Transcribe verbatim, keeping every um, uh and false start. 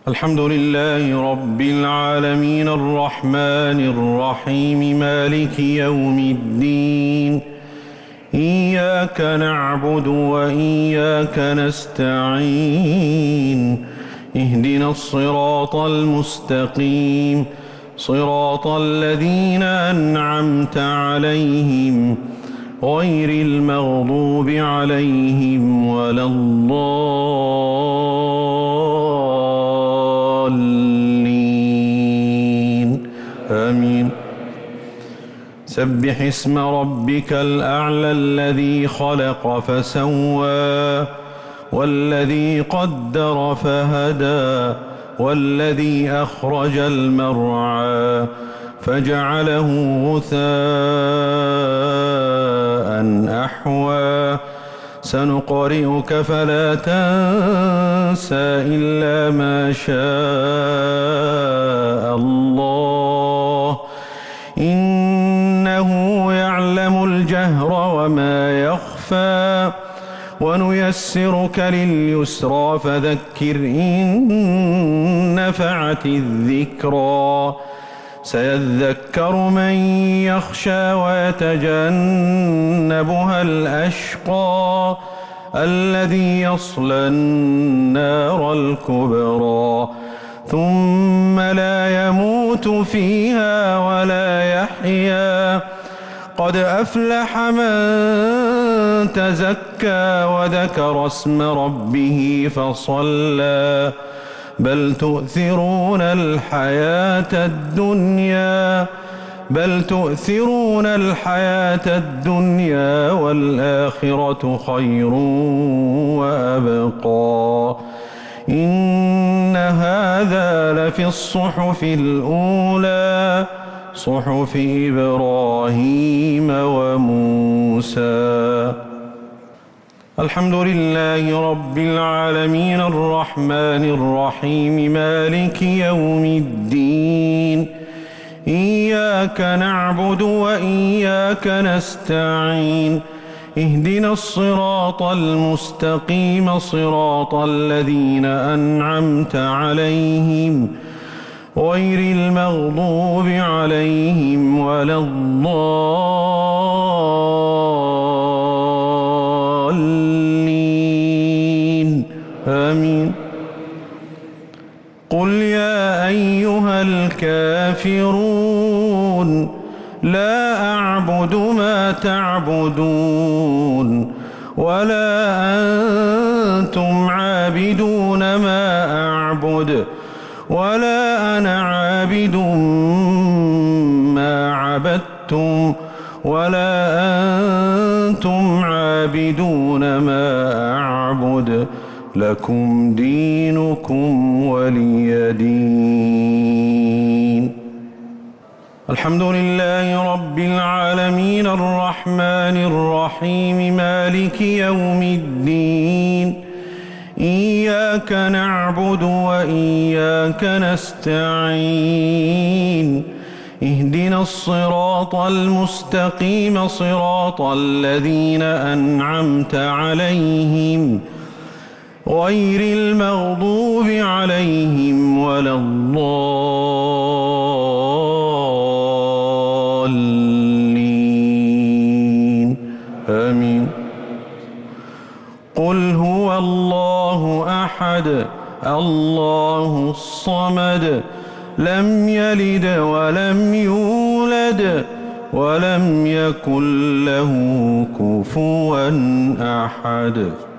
الحمد لله رب العالمين الرحمن الرحيم مالك يوم الدين. إياك نعبد وإياك نستعين. اهدنا الصراط المستقيم، صراط الذين أنعمت عليهم غير المغضوب عليهم ولا الضالين. آمين. سبح اسم ربك الأعلى الذي خلق فسوى والذي قدر فهدى والذي أخرج المرعى فجعله غثاء أحوى. سنقرئك فلا تنسى إلا ما شاء الله، إنه يعلم الجهر وما يخفى. ونيسرك لليسرى فذكر إن نفعت الذكرى. سيذكر من يخشى ويتجنبها الأشقى الذي يصلى النار الكبرى ثم لا يموت فيها ولا يحيا. قد أفلح من تزكى وذكر اسم ربه فصلى. بل تؤثرون الحياة الدنيا بل تؤثرون الحياة الدنيا والآخرة خير وأبقى. إن هذا لفي الصحف الأولى، صحف إبراهيم وموسى. الحمد لله رب العالمين الرحمن الرحيم مالك يوم الدين. إياك نعبد وإياك نستعين. اهدنا الصراط المستقيم، صراط الذين أنعمت عليهم غير المغضوب عليهم ولا الضالين. آمين. قل يا أيها الكافرون لا أعبد ما تعبدون ولا أنتم عابدون ما أعبد ولا أنا عابد ما عبدتم ولا أنتم عابدون ما أعبد. لكم دينكم ولي دين. الحمد لله رب العالمين الرحمن الرحيم مالك يوم الدين. إياك نعبد وإياك نستعين. اهدنا الصراط المستقيم، صراط الذين أنعمت عليهم غير المغضوب عليهم ولا الضالين. آمين. قل هو الله أحد الله الصمد لم يلد ولم يولد ولم يكن له كفوا أحد.